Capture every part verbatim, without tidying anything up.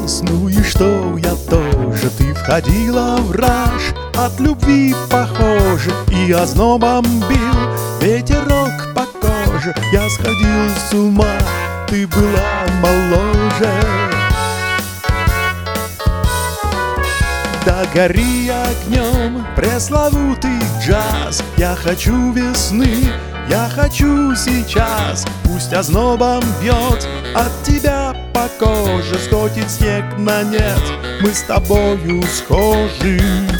весну, и что я тоже. Ты входила в раж, от любви похоже, и ознобом бил ветерок по коже. Я сходил с ума, ты была моложе. Да гори огнем пресловутый джаз. Я хочу весны, я хочу сейчас. Пусть ознобом бьет от тебя по коже, сходит снег на нет, мы с тобою схожи.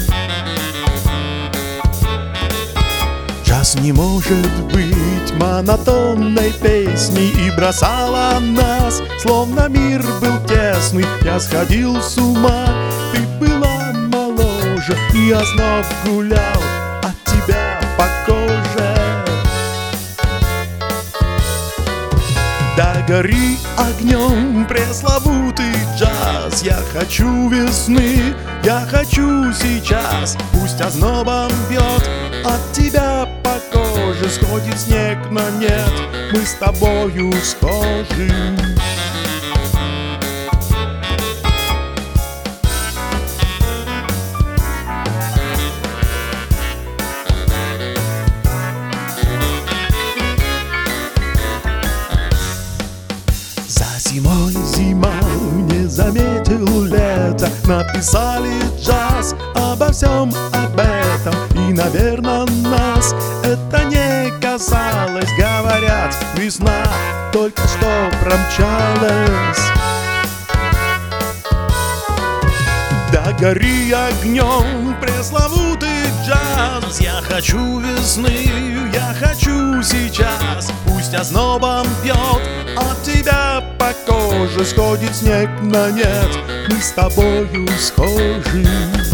Джаз не может быть монотонной песней, и бросала нас, словно мир был тесный. Я сходил с ума, ты была моложе, и озноб гулял от тебя по коже. Да гори огнем пресловутый джаз. Я хочу весны, я хочу сейчас. Пусть ознобом бьет от тебя по коже, сходит снег на нет, мы с тобою схожи. Зимой зима не заметил лето, написали джаз обо всем об этом. И, наверное, нас это не касалось. Говорят, весна только что промчалась. Да гори огнем пресловутый джаз. Я хочу весны, я хочу сейчас. Пусть ознобом бьет от тебя по коже, сходит снег на нет, мы с тобою схожи.